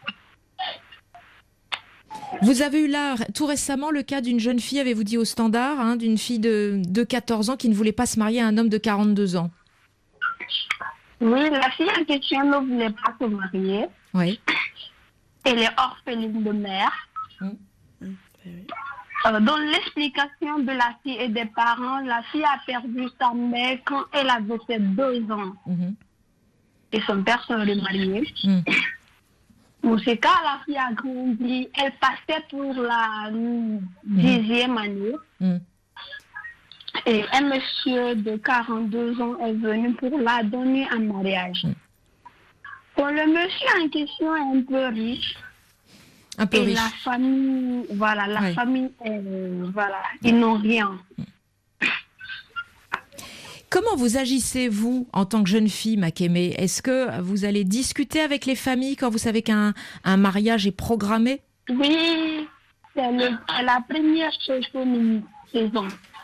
Vous avez eu là, tout récemment, le cas d'une jeune fille, avez-vous dit au standard, hein, d'une fille de, de quatorze ans qui ne voulait pas se marier à un homme de quarante-deux ans. Oui, la fille en question ne voulait pas se marier. Oui. Elle est orpheline de mère. Mm. Euh, dans l'explication de la fille et des parents, la fille a perdu sa mère quand elle avait fait deux ans. Mhm. Et son père s'est remarié. Mm. Bon, c'est quand la fille a grandi, elle passait pour la dixième mmh. année. Mmh. Et un monsieur de quarante-deux ans est venu pour la donner en mariage. Mmh. Bon, le monsieur en question est un peu riche. Un peu et riche. la famille, voilà, la ouais. famille, est, voilà, ils n'ont rien. Comment vous agissez, vous, en tant que jeune fille, Makeme? Est-ce que vous allez discuter avec les familles quand vous savez qu'un un mariage est programmé? Oui, c'est le, la première chose que nous faisons.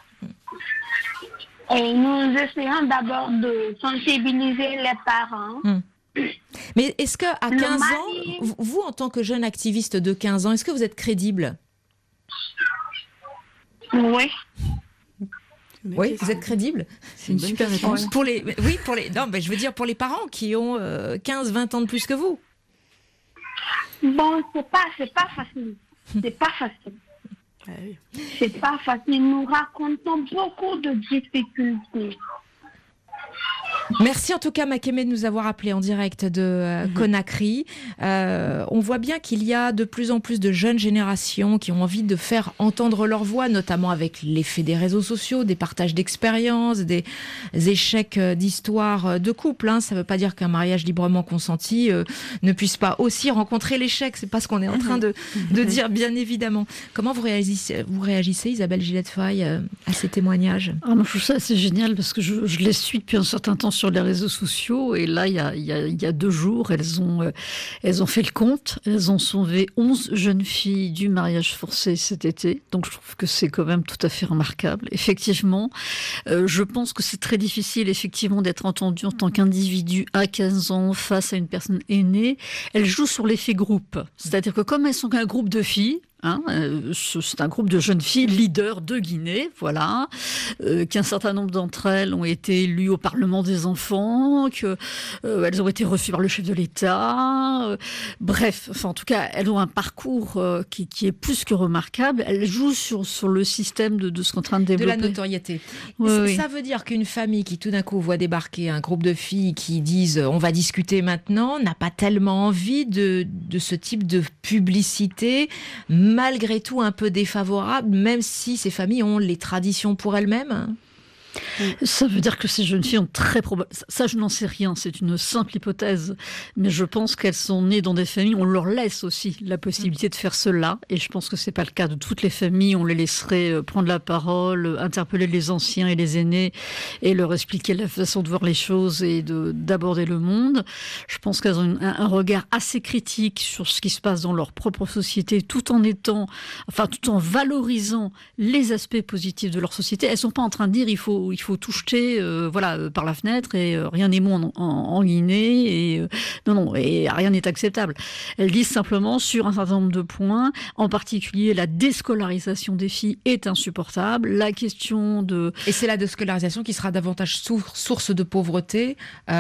Et nous essayons d'abord de sensibiliser les parents. Hum. Mais est-ce qu'à quinze mari... ans, vous, en tant que jeune activiste de quinze ans, est-ce que vous êtes crédible? Oui. Mais oui, vous êtes crédible. C'est une, une super réponse. Pour les, oui, pour les, non, mais je veux dire pour les parents qui ont euh, quinze, vingt ans de plus que vous. Bon, c'est pas, c'est pas facile. C'est pas facile. C'est pas facile. Nous racontons beaucoup de difficultés. Merci en tout cas, Makeme, de nous avoir appelé en direct de euh, mmh. Conakry. Euh, on voit bien qu'il y a de plus en plus de jeunes générations qui ont envie de faire entendre leur voix, notamment avec l'effet des réseaux sociaux, des partages d'expériences, des échecs d'histoire de couple. Hein. Ça ne veut pas dire qu'un mariage librement consenti euh, ne puisse pas aussi rencontrer l'échec. C'est pas ce qu'on est en train de, de dire, bien évidemment. Comment vous réagissez, vous réagissez Isabelle Gillette-Faye, euh, à ces témoignages? Ah, moi, je trouve ça assez génial parce que je, je les suis depuis un certain temps sur les réseaux sociaux, et là il y a, il y a, il y a deux jours elles ont, euh, elles ont fait le compte, elles ont sauvé onze jeunes filles du mariage forcé cet été, donc je trouve que c'est quand même tout à fait remarquable. Effectivement, euh, je pense que c'est très difficile effectivement d'être entendu en tant qu'individu à quinze ans face à une personne aînée. Elles jouent sur l'effet groupe, c'est-à-dire que comme elles sont qu'un groupe de filles, Hein, c'est un groupe de jeunes filles leaders de Guinée, voilà, euh, qu'un certain nombre d'entre elles ont été élues au Parlement des enfants, qu'elles euh, ont été reçues par le chef de l'État. Euh, bref, enfin, en tout cas, elles ont un parcours euh, qui, qui est plus que remarquable. Elles jouent sur, sur le système de, de ce qu'on est en train de développer. De la notoriété. Oui, ça, oui. ça veut dire qu'une famille qui tout d'un coup voit débarquer un groupe de filles qui disent on va discuter maintenant, n'a pas tellement envie de, de ce type de publicité, malgré tout un peu défavorable, même si ces familles ont les traditions pour elles-mêmes? Ça veut dire que ces jeunes filles ont très probablement... Ça, je n'en sais rien, c'est une simple hypothèse. Mais je pense qu'elles sont nées dans des familles, on leur laisse aussi la possibilité de faire cela. Et je pense que ce n'est pas le cas de toutes les familles. On les laisserait prendre la parole, interpeller les anciens et les aînés et leur expliquer la façon de voir les choses et de, d'aborder le monde. Je pense qu'elles ont une, un, un regard assez critique sur ce qui se passe dans leur propre société, tout en étant... Enfin, tout en valorisant les aspects positifs de leur société. Elles ne sont pas en train de dire il faut il faut tout jeter euh, voilà, euh, par la fenêtre et euh, rien n'est bon en, en, en Guinée. Et, euh, non, non, et rien n'est acceptable. Elles disent simplement sur un certain nombre de points, en particulier la déscolarisation des filles est insupportable, la question de... Et c'est la déscolarisation qui sera davantage source, source de pauvreté,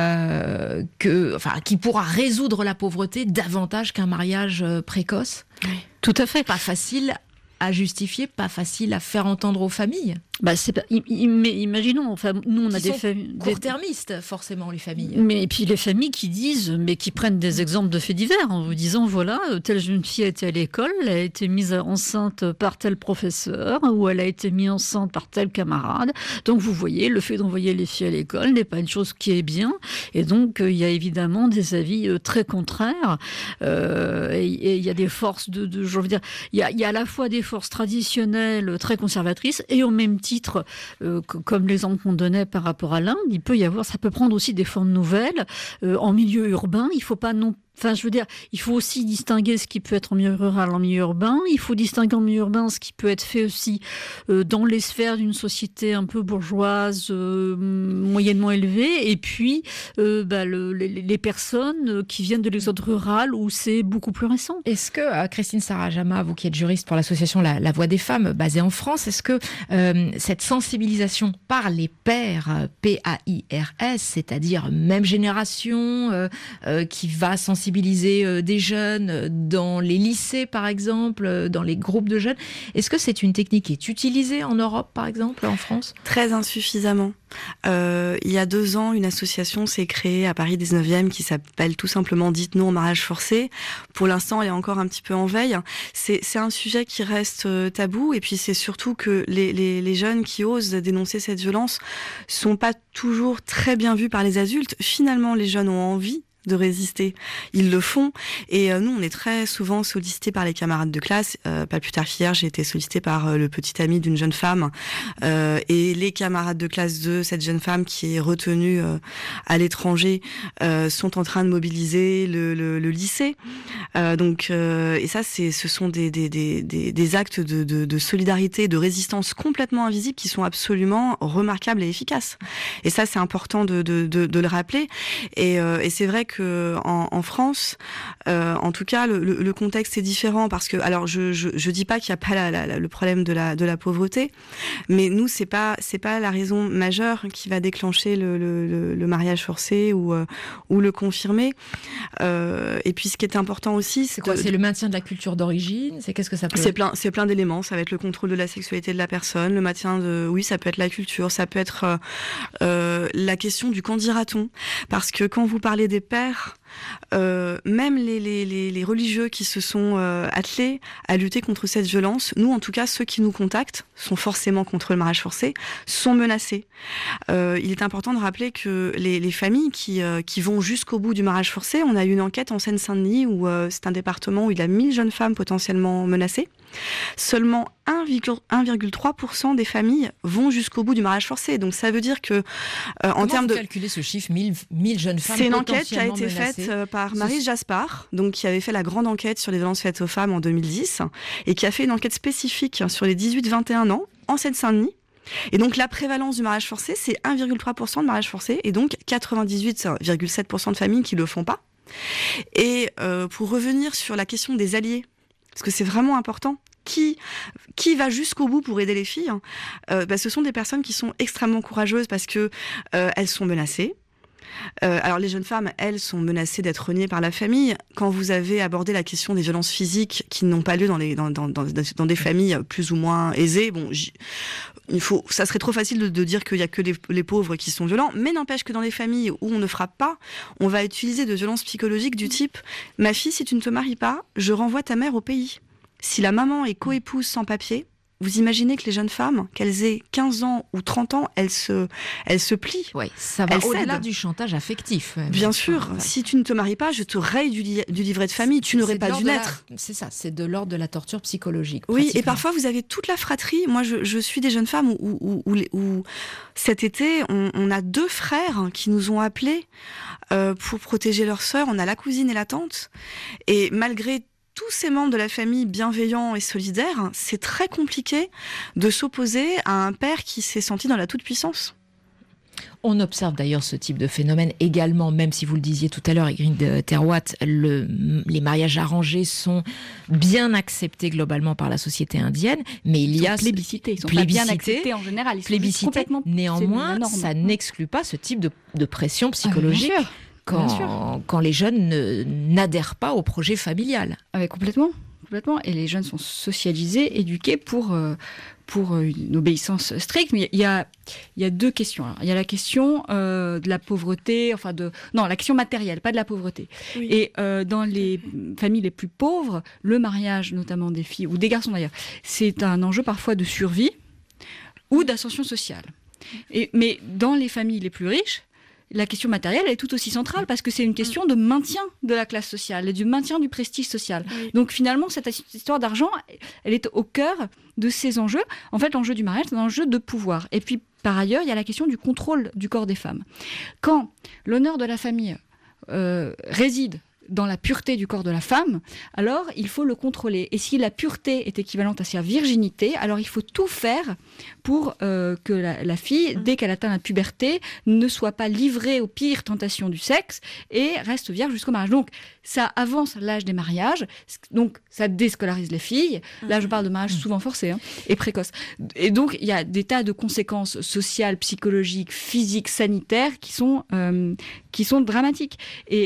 euh, que, enfin, qui pourra résoudre la pauvreté davantage qu'un mariage euh, précoce. Oui. Tout à fait. Pas facile à justifier, pas facile à faire entendre aux familles. Bah c'est pas, imaginons, enfin, nous on a qui des familles court-termistes, forcément, les familles. Mais et puis les familles qui disent, mais qui prennent des exemples de faits divers en vous disant voilà, telle jeune fille a été à l'école, elle a été mise enceinte par tel professeur ou elle a été mise enceinte par tel camarade. Donc vous voyez, le fait d'envoyer les filles à l'école n'est pas une chose qui est bien. Et donc il y a évidemment des avis très contraires. Euh, et il y a des forces de, de je veux dire, il y a, il y a à la fois des forces traditionnelles très conservatrices et au même titre, euh, comme l'exemple qu'on donnait par rapport à l'Inde, il peut y avoir, ça peut prendre aussi des formes nouvelles. Euh, en milieu urbain, il ne faut pas non Enfin, je veux dire, il faut aussi distinguer ce qui peut être en milieu rural, en milieu urbain. Il faut distinguer en milieu urbain ce qui peut être fait aussi euh, dans les sphères d'une société un peu bourgeoise, euh, moyennement élevée. Et puis, euh, bah, le, les, les personnes qui viennent de l'exode rural où c'est beaucoup plus récent. Est-ce que, euh, Christine Sarajama, vous qui êtes juriste pour l'association La, La Voix des Femmes, basée en France, est-ce que euh, cette sensibilisation par les pairs, P A I R S, c'est-à-dire même génération, euh, euh, qui va sensibiliser sensibiliser euh, des jeunes euh, dans les lycées, par exemple, euh, dans les groupes de jeunes. Est-ce que c'est une technique qui est utilisée en Europe, par exemple, en France ? Très insuffisamment. Euh, il y a deux ans, une association s'est créée à Paris dix-neuvième qui s'appelle tout simplement Dites non au mariage forcé. Pour l'instant, elle est encore un petit peu en veille. C'est, c'est un sujet qui reste euh, tabou, et puis c'est surtout que les, les, les jeunes qui osent dénoncer cette violence sont pas toujours très bien vus par les adultes. Finalement, les jeunes ont envie de résister, ils le font, et euh, nous on est très souvent sollicités par les camarades de classe. Euh, pas plus tard qu'hier, j'ai été sollicitée par euh, le petit ami d'une jeune femme, euh, et les camarades de classe de cette jeune femme qui est retenue euh, à l'étranger euh, sont en train de mobiliser le, le, le lycée. Euh, donc euh, et ça, c'est, ce sont des, des, des, des, des actes de, de, de solidarité, de résistance complètement invisibles qui sont absolument remarquables et efficaces. Et ça, c'est important de, de, de, de le rappeler. Et, euh, et c'est vrai que que en, en France, euh, en tout cas, le, le, le contexte est différent parce que, alors, je je, je dis pas qu'il n'y a pas la, la, le problème de la de la pauvreté, mais nous, c'est pas c'est pas la raison majeure qui va déclencher le le, le, le mariage forcé ou euh, ou le confirmer. Euh, et puis, ce qui est important aussi, c'est, c'est quoi ? De, c'est le maintien de la culture d'origine. C'est qu'est-ce que ça peut C'est être ? plein c'est plein d'éléments. Ça va être le contrôle de la sexualité de la personne, le maintien de, oui, ça peut être la culture, ça peut être euh, euh, la question du qu'en dira-t-on, parce que quand vous parlez des pères, Euh, même les, les, les, les religieux qui se sont euh, attelés à lutter contre cette violence, nous en tout cas, ceux qui nous contactent sont forcément contre le mariage forcé, sont menacés. Euh, il est important de rappeler que les, les familles qui, euh, qui vont jusqu'au bout du mariage forcé, on a eu une enquête en Seine-Saint-Denis où euh, c'est un département où il y a mille jeunes femmes potentiellement menacées. Seulement un virgule trois pour cent des familles vont jusqu'au bout du mariage forcé. Donc ça veut dire que euh, en termes de... Comment vous calculez ce chiffre, mille, mille jeunes femmes C'est une enquête qui a été menacées. faite euh, par Marie Jaspard, donc qui avait fait la grande enquête sur les violences faites aux femmes en deux mille dix, et qui a fait une enquête spécifique sur les dix-huit vingt et un ans en Seine-Saint-Denis. Et donc la prévalence du mariage forcé, c'est un virgule trois pour cent de mariage forcé, et donc quatre-vingt-dix-huit virgule sept pour cent de familles qui le font pas. Et euh, pour revenir sur la question des alliés, parce que c'est vraiment important, Qui, qui va jusqu'au bout pour aider les filles, euh, bah, ce sont des personnes qui sont extrêmement courageuses parce que euh, elles sont menacées. Euh, alors les jeunes femmes, elles, sont menacées d'être reniées par la famille. Quand vous avez abordé la question des violences physiques qui n'ont pas lieu dans, les, dans, dans, dans, dans des familles plus ou moins aisées, bon, il faut, ça serait trop facile de, de dire qu'il n'y a que les, les pauvres qui sont violents, mais n'empêche que dans les familles où on ne frappe pas, on va utiliser de violences psychologiques du type « Ma fille, si tu ne te maries pas, je renvoie ta mère au pays ». Si la maman est coépouse sans papier, vous imaginez que les jeunes femmes, qu'elles aient quinze ans ou trente ans, elles se, elles se plient. Oui, ça va elles au-delà cèdent. du chantage affectif. Bien sûr, ouais. Si tu ne te maries pas, je te raye du, li- du livret de famille, tu n'aurais pas dû naître. La... C'est ça, c'est de l'ordre de la torture psychologique. Oui, et parfois vous avez toute la fratrie. Moi, je, je suis des jeunes femmes où, où, où, où, où cet été, on, on a deux frères qui nous ont appelés euh, pour protéger leur sœur. On a la cousine et la tante. Et malgré tous ces membres de la famille bienveillants et solidaires, c'est très compliqué de s'opposer à un père qui s'est senti dans la toute-puissance. On observe d'ailleurs ce type de phénomène également, même si vous le disiez tout à l'heure, Ingrid Terwatt, le, les mariages arrangés sont bien acceptés globalement par la société indienne, mais il y a... Ils sont plébiscités, ils sont plébiscités, pas bien acceptés en général. Ils sont plébiscités, complètement... néanmoins, ça n'exclut pas ce type de, de pression psychologique. Ah, bien sûr. Quand, quand les jeunes ne, n'adhèrent pas au projet familial. Ah mais complètement, complètement. Et les jeunes sont socialisés, éduqués pour, euh, pour une obéissance stricte. Mais il y a, il y a deux questions. Alors, il y a la question euh, de la pauvreté, enfin de... Non, la question matérielle, pas de la pauvreté. Oui. Et euh, dans les familles les plus pauvres, le mariage, notamment des filles, ou des garçons d'ailleurs, c'est un enjeu parfois de survie ou d'ascension sociale. Et, mais dans les familles les plus riches, la question matérielle est tout aussi centrale parce que c'est une question de maintien de la classe sociale et du maintien du prestige social. Oui. Donc finalement, cette histoire d'argent, elle est au cœur de ces enjeux. En fait, l'enjeu du mariage, c'est un enjeu de pouvoir. Et puis, par ailleurs, il y a la question du contrôle du corps des femmes. Quand l'honneur de la famille euh, réside dans la pureté du corps de la femme, alors il faut le contrôler. Et si la pureté est équivalente à sa virginité, alors il faut tout faire pour euh, que la, la fille, dès qu'elle atteint la puberté, ne soit pas livrée aux pires tentations du sexe et reste vierge jusqu'au mariage. Donc ça avance l'âge des mariages, donc ça déscolarise les filles. Là je parle de mariage souvent forcé hein, et précoce. Et donc il y a des tas de conséquences sociales, psychologiques, physiques, sanitaires qui sont, euh, qui sont dramatiques. Et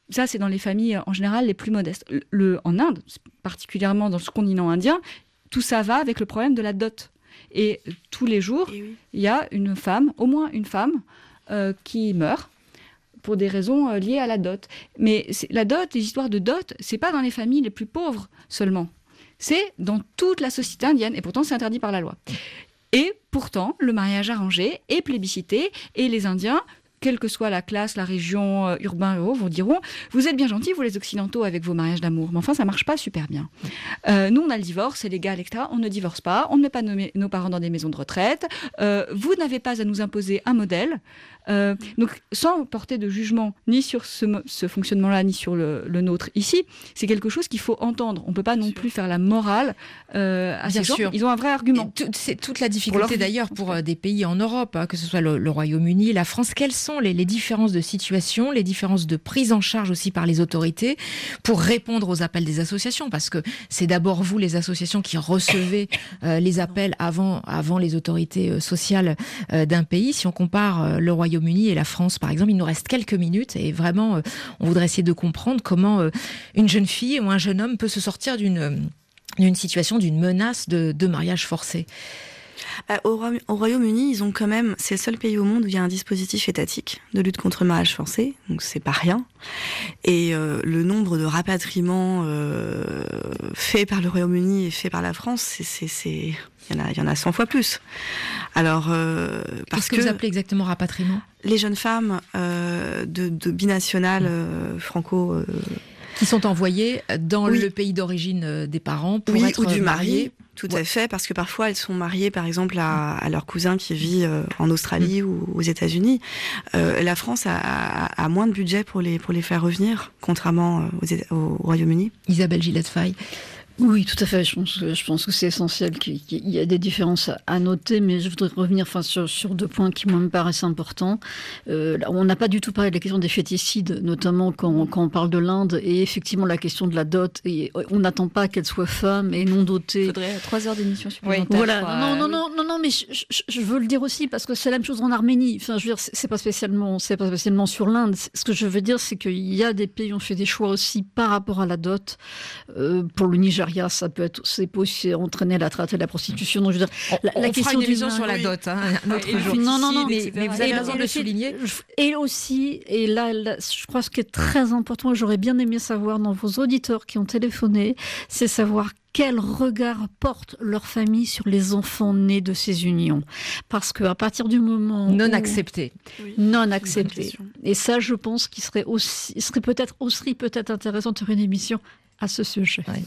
ça, c'est dans les familles en général les plus modestes. Le, en Inde, particulièrement dans ce continent indien, tout ça va avec le problème de la dot. Et tous les jours, il oui. y a une femme, au moins une femme, euh, qui meurt pour des raisons euh, liées à la dot. Mais la dot, les histoires de dot, c'est pas dans les familles les plus pauvres seulement. C'est dans toute la société indienne. Et pourtant, c'est interdit par la loi. Et pourtant, le mariage arrangé est plébiscité. Et les Indiens, quelle que soit la classe, la région, euh, urbain, ruraux, vous diront « Vous êtes bien gentils, vous les Occidentaux, avec vos mariages d'amour. » Mais enfin, ça ne marche pas super bien. Euh, nous, on a le divorce, c'est légal, et cetera. On ne divorce pas, on ne met pas nos, nos parents dans des maisons de retraite. Euh, vous n'avez pas à nous imposer un modèle. Euh, donc, sans porter de jugement ni sur ce, ce fonctionnement-là, ni sur le, le nôtre ici, c'est quelque chose qu'il faut entendre. On ne peut pas non plus faire la morale euh, à Bien ces sûr. gens. Ils ont un vrai argument. Tout, c'est toute la difficulté pour d'ailleurs pour euh, des pays en Europe, hein, que ce soit le, le Royaume-Uni, la France. Quelles sont les, les différences de situation, les différences de prise en charge aussi par les autorités pour répondre aux appels des associations? Parce que c'est d'abord vous, les associations, qui recevez euh, les appels avant, avant les autorités euh, sociales euh, d'un pays. Si on compare euh, le Royaume-Uni et la France, par exemple, il nous reste quelques minutes et vraiment, euh, on voudrait essayer de comprendre comment euh, une jeune fille ou un jeune homme peut se sortir d'une, d'une situation, d'une menace de, de mariage forcé. Au, au Royaume-Uni, ils ont quand même, c'est le seul pays au monde où il y a un dispositif étatique de lutte contre le mariage forcé, donc c'est pas rien. Et euh, le nombre de rapatriements euh, faits par le Royaume-Uni et faits par la France, c'est, c'est, c'est... Il y en a, il y en a cent fois plus. Alors, euh, parce Qu'est-ce que, que vous appelez exactement rapatriement? Les jeunes femmes euh, de, de binationales euh, franco... Euh, qui sont envoyées dans oui. le pays d'origine des parents pour oui, être ou du mariées. mari. Tout ouais. à fait, parce que parfois elles sont mariées, par exemple, à, à leur cousin qui vit euh, en Australie mmh. ou aux États-Unis. Euh, la France a, a, a moins de budget pour les pour les faire revenir, contrairement aux, au Royaume-Uni. Isabelle Gillette-Faye. Oui, tout à fait. Je pense que, je pense que c'est essentiel qu'il y ait des différences à noter, mais je voudrais revenir enfin, sur, sur deux points qui moi, me paraissent importants. Euh, on n'a pas du tout parlé de la question des féticides, notamment quand, quand on parle de l'Inde, et effectivement la question de la dot. Et on n'attend pas qu'elle soit femme et non dotée. Il faudrait trois heures d'émission supplémentaire. Oui. Voilà. Non, non, non, non, non, mais je, je, je veux le dire aussi parce que c'est la même chose en Arménie. Enfin, je veux dire, c'est pas spécialement, c'est pas spécialement sur l'Inde. Ce que je veux dire, c'est qu'il y a des pays qui ont fait des choix aussi par rapport à la dot. Euh, pour le Nigeria, ça peut être, c'est possible entraîner à la traite et à la prostitution. Donc, je veux dire, on, la, on la fera question une émission du sur la dot, hein, un autre jour. Non, non, non, mais, mais vous avez raison de le souligner. Et aussi, et là, là, je crois que ce qui est très important, et j'aurais bien aimé savoir dans vos auditeurs qui ont téléphoné, c'est savoir quel regard porte leur famille sur les enfants nés de ces unions. Parce qu'à partir du moment non où... accepté. Oui. Non accepté. Et ça, je pense qu'il serait, aussi, serait peut-être aussi peut-être intéressant de faire une émission à ce sujet. Ouais.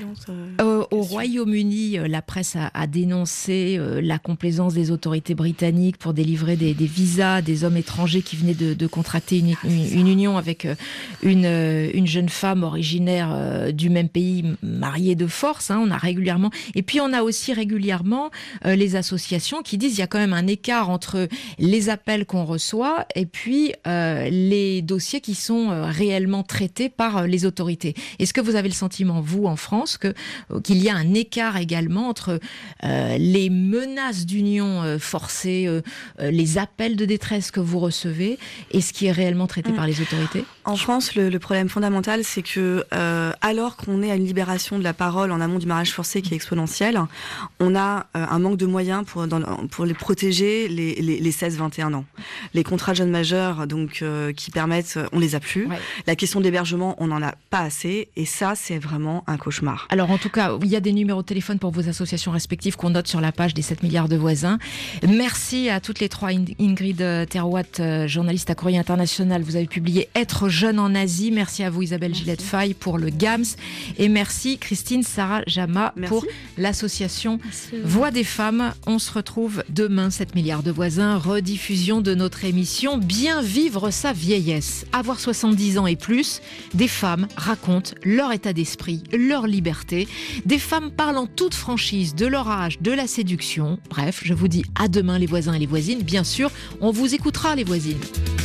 Euh, au Royaume-Uni, la presse a, a dénoncé euh, la complaisance des autorités britanniques pour délivrer des, des visas à des hommes étrangers qui venaient de, de contracter une, une, une union avec une, une jeune femme originaire euh, du même pays, mariée de force. Hein, on a régulièrement, et puis on a aussi régulièrement euh, les associations qui disent qu'il y a quand même un écart entre les appels qu'on reçoit et puis euh, les dossiers qui sont euh, réellement traités par euh, les autorités. Est-ce que vous avez le sentiment, vous, en France, que, qu'il y a un écart également entre euh, les menaces d'union euh, forcée, euh, euh, les appels de détresse que vous recevez et ce qui est réellement traité mmh. par les autorités? En France, le, le problème fondamental, c'est que euh, alors qu'on est à une libération de la parole en amont du mariage forcé qui est exponentielle, on a euh, un manque de moyens pour, dans, pour les protéger les, les, les seize vingt et un ans. Les contrats de jeunes majeurs donc, euh, qui permettent, on les a plus. Ouais. La question de l'hébergement, on n'en a pas assez. Et ça, c'est vraiment un cauchemar. Alors en tout cas, il y a des numéros de téléphone pour vos associations respectives qu'on note sur la page des sept milliards de voisins. Merci à toutes les trois. Ingrid Thérouat, journaliste à Courrier International, vous avez publié « Être jeune en Asie ». Merci à vous Isabelle Gillette-Faye pour le G A M S. Et merci Christine Sarah Jama merci. Pour l'association merci. Voix des femmes. On se retrouve demain, sept milliards de voisins. Rediffusion de notre émission Bien vivre sa vieillesse. Avoir soixante-dix ans et plus, des femmes racontent leur état d'esprit, leur liberté. Des femmes parlent en toute franchise de leur âge, de la séduction. Bref, je vous dis à demain les voisins et les voisines. Bien sûr, on vous écoutera les voisines.